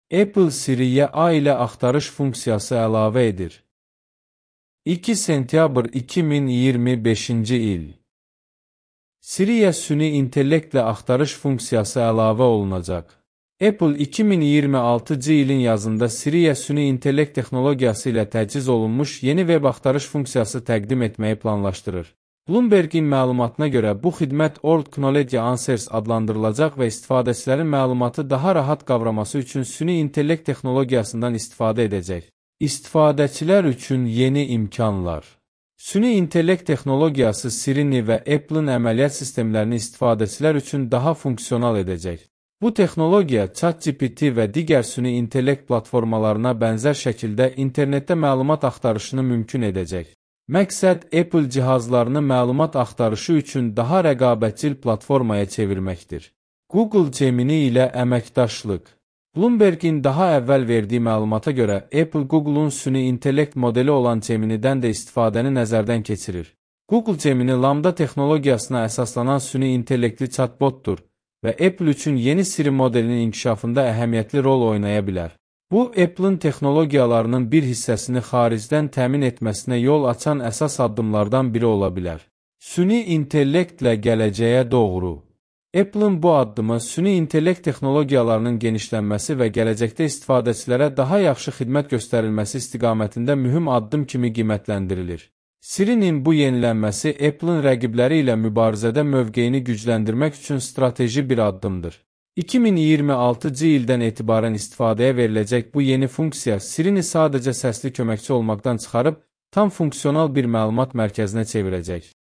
Apple Siri'yə ailə axtarış funksiyası əlavə edir. 2 sentyabr 2025-ci il. Siri'yə süni intellektlə axtarış funksiyası əlavə olunacaq. Apple 2026-cı ilin yazında Siri'yə süni intellekt texnologiyası ilə təchiz olunmuş yeni web axtarış funksiyası təqdim etməyi planlaşdırır. Bloomberg'in məlumatına görə bu xidmət All Knowledge Answers adlandırılacaq və istifadəçilərin məlumatı daha rahat qavraması üçün süni intellekt texnologiyasından istifadə edəcək. İstifadəçilər üçün yeni imkanlar. Süni intellekt texnologiyası Siri'ni və Apple'ın əməliyyat sistemlərini istifadəçilər üçün daha funksional edəcək. Bu texnologiya ChatGPT və digər süni intellekt platformalarına bənzər şəkildə internetdə məlumat axtarışını mümkün edəcək. Məqsəd Apple cihazlarını məlumat axtarışı üçün daha rəqabətçil platformaya çevirməkdir. Google Gemini ilə əməkdaşlıq. Bloomberg'in daha əvvəl verdiyi məlumata görə Apple Google'un süni intellekt modeli olan Gemini'dən də istifadəni nəzərdən keçirir. Google Gemini Lambda texnologiyasına əsaslanan süni intellektli chatbotdur və Apple üçün yeni Siri modelinin inkişafında əhəmiyyətli rol oynaya bilər. Bu, Apple'ın texnologiyalarının bir hissəsini xaricdən təmin etməsinə yol açan əsas addımlardan biri ola bilər. Süni intellektlə gələcəyə doğru. Apple'ın bu addımı süni intellekt texnologiyalarının genişlənməsi və gələcəkdə istifadəçilərə daha yaxşı xidmət göstərilməsi istiqamətində mühüm addım kimi qiymətləndirilir. Siri'nin bu yenilənməsi Apple'ın rəqibləri ilə mübarizədə mövqeyini gücləndirmək üçün strateji bir addımdır. 2026-cı ildən etibarən istifadəyə veriləcək bu yeni funksiya Siri'ni sadəcə səsli köməkçi olmaqdan çıxarıb tam funksional bir məlumat mərkəzinə çevirəcək.